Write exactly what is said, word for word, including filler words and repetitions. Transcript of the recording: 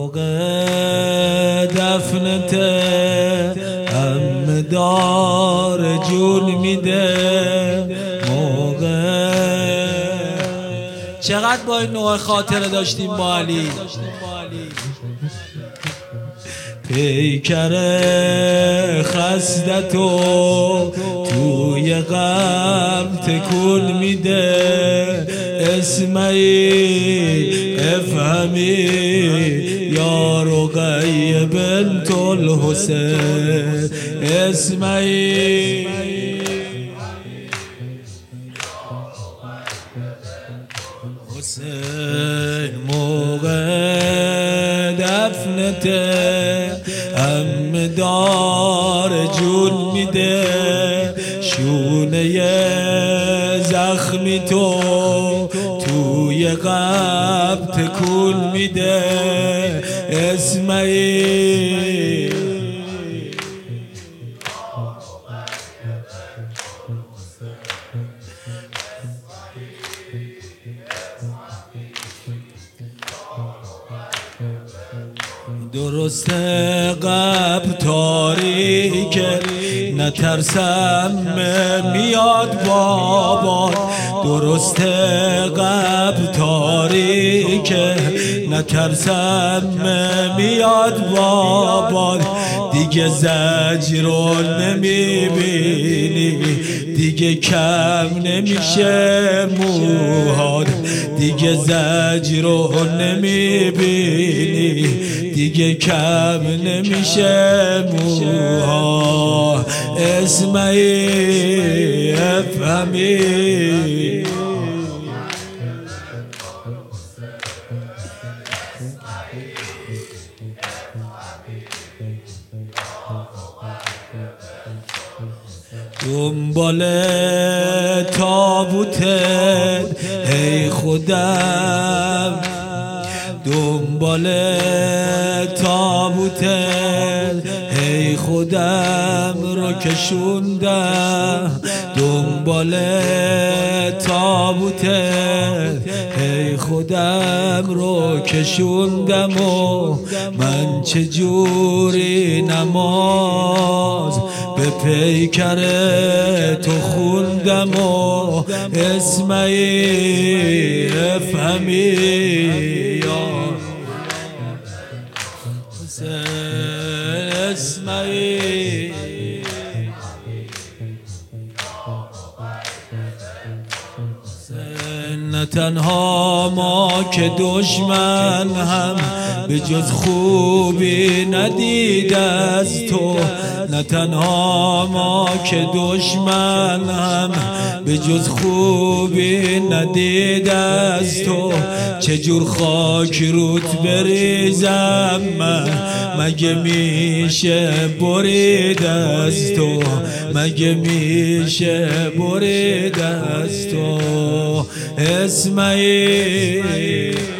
موقع دفنت هم دار جون میده. موقع چقدر با این نوع خاطره داشتیم با علی. پیکر خستتو توی غم تکون میده. اسمعیل افهمی یا رقیه بنت الحسین. اسمعیل حسین موقع دفنت هم دار جون میده. شونه زخمی تو توی قبر تکون میده. اسمعیل درست قبر تاریکه نترسم میاد بابا. درست قبر تاریکه نترسم میاد بابا. دیگه زجر رو نمیبینی، دیگه کم نمیشه موهات. دیگه زجر رو نمیبینی، دیگه کم نمیشه موها. اسمعیل افهمی دنبال تابوتت ای خودم. دنبال تابوتت ای خودم رو کشوندم. دنبال تابوتت ای خودم رو کشوندم. و من چجوری نماز به پیکر تو خوندم. و اسمعیل افهمی اسمعیل نه تنها ما که دشمن هم به جز خوبی ندید از تو. نه تنها ما که دشمن هم به جز خوبی ندید از تو. چجور خاک روت بریزم من، مگه میشه برید از تو. مگه میشه برید از تو. اسمعیل